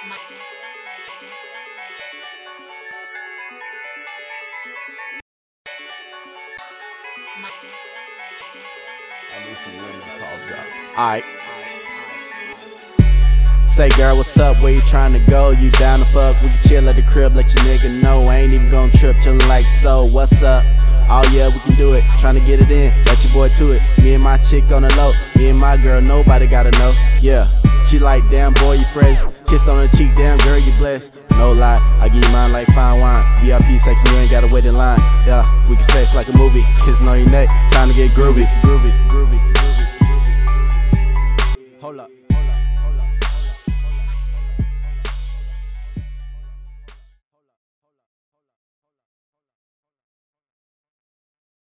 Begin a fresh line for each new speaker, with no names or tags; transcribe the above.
I need some women to call drop. Alright. Say girl, what's up? Where you trying to go? You down to fuck? We can chill at the crib, let your nigga know. I ain't even gon' trip, chillin' like so. What's up? Oh yeah, we can do it. Tryna get it in, let your boy to it. Me and my chick on the low. Me and my girl, nobody gotta know. Yeah, she like, damn boy, you fresh. Kiss on the cheek, damn girl, you blessed. No lie, I give you mine like fine wine. VIP section, you ain't gotta wait in line. Yeah, we can sex like a movie. Kissing on your neck, time to get groovy.